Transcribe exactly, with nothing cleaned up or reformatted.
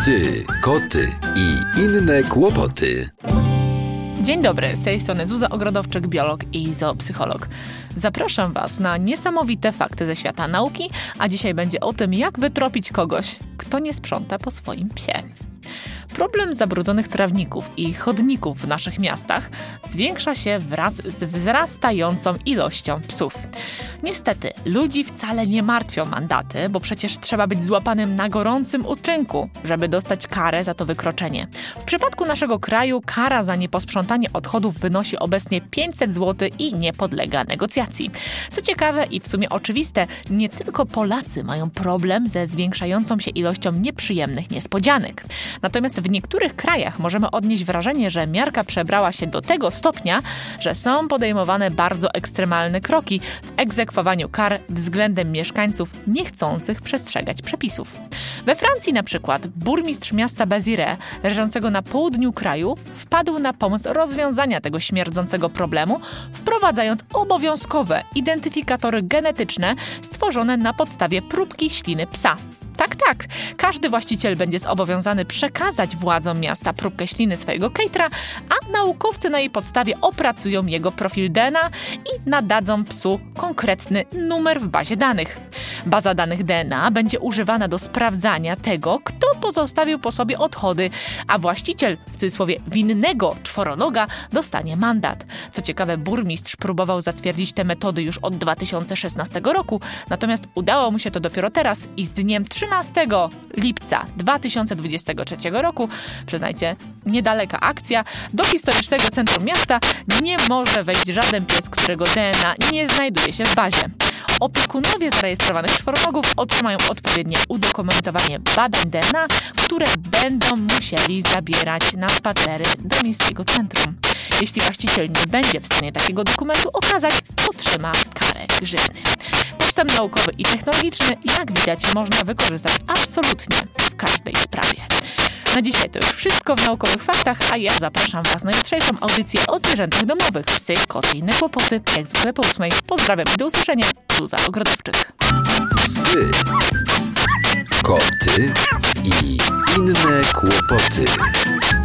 Psy, koty i inne kłopoty. Dzień dobry, z tej strony Zuza Ogrodowczyk, biolog i zoopsycholog. Zapraszam Was na niesamowite fakty ze świata nauki, a dzisiaj będzie o tym, jak wytropić kogoś, kto nie sprząta po swoim psie. Problem zabrudzonych trawników i chodników w naszych miastach zwiększa się wraz z wzrastającą ilością psów. Niestety, ludzi wcale nie martwią mandaty, bo przecież trzeba być złapanym na gorącym uczynku, żeby dostać karę za to wykroczenie. W przypadku naszego kraju kara za nieposprzątanie odchodów wynosi obecnie pięćset złotych i nie podlega negocjacji. Co ciekawe i w sumie oczywiste, nie tylko Polacy mają problem ze zwiększającą się ilością nieprzyjemnych niespodzianek. Natomiast w niektórych krajach możemy odnieść wrażenie, że miarka przebrała się do tego stopnia, że są podejmowane bardzo ekstremalne kroki w egzekwowaniu kar względem mieszkańców niechcących przestrzegać przepisów. We Francji na przykład burmistrz miasta Béziers, leżącego na południu kraju, wpadł na pomysł rozwiązania tego śmierdzącego problemu, wprowadzając obowiązkowe identyfikatory genetyczne stworzone na podstawie próbki śliny psa. Tak, tak. Każdy właściciel będzie zobowiązany przekazać władzom miasta próbkę śliny swojego kejtra, a naukowcy na jej podstawie opracują jego profil D N A i nadadzą psu konkretny numer w bazie danych. Baza danych D N A będzie używana do sprawdzania tego, kto pozostawił po sobie odchody, a właściciel, w cudzysłowie winnego czworonoga, dostanie mandat. Co ciekawe, burmistrz próbował zatwierdzić te metody już od dwa tysiące szesnastego roku, natomiast udało mu się to dopiero teraz i z dniem trzynastego lipca dwa tysiące dwudziestego trzeciego roku, przyznajcie, niedaleka akcja, do historycznego centrum miasta nie może wejść żaden pies, którego D N A nie znajduje się w bazie. Opiekunowie zarejestrowanych czworonogów otrzymają odpowiednie udokumentowanie badań D N A, które będą musieli zabierać na spacery do miejskiego centrum. Jeśli właściciel nie będzie w stanie takiego dokumentu okazać, otrzyma karę grzywny. Postęp naukowy i technologiczny, jak widać, można wykorzystać absolutnie w każdej sprawie. Na dzisiaj to już wszystko w naukowych faktach, a ja zapraszam Was na jutrzejszą audycję o zwierzętach domowych. Psy, koty i inne kłopoty, jak zwykle po ósmej. Pozdrawiam i do usłyszenia. Zuza Ogrodowczyk. Psy, koty i inne kłopoty.